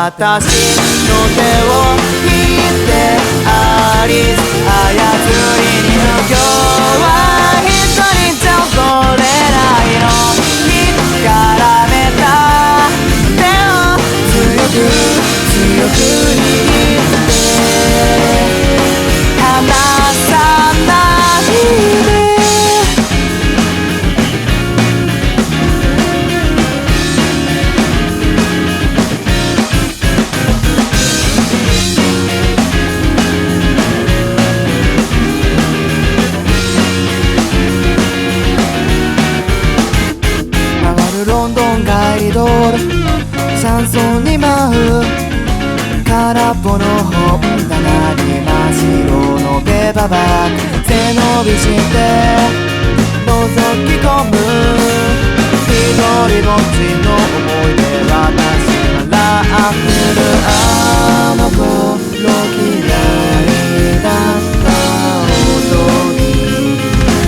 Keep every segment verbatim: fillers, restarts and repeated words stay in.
私の手を引いてアリス操りに今日は一人じゃ踊れないのに絡めた手を強く強く握って離さないでロンドン街道シャンソンに舞う空っぽの本棚に真っ白のペーパーバッグ背伸びして覗き込む一人ぼっちの思い出私笑ってるあの頃嫌いだった音に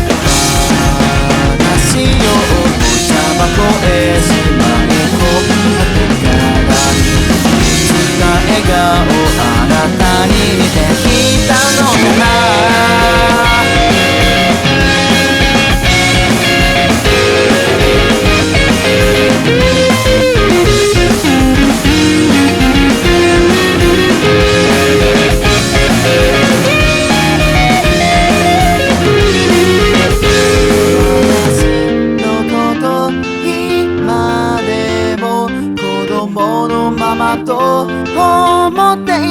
話をタバコへしまい込んだ手からいつか笑顔あなたに似てきたのかなと思ってい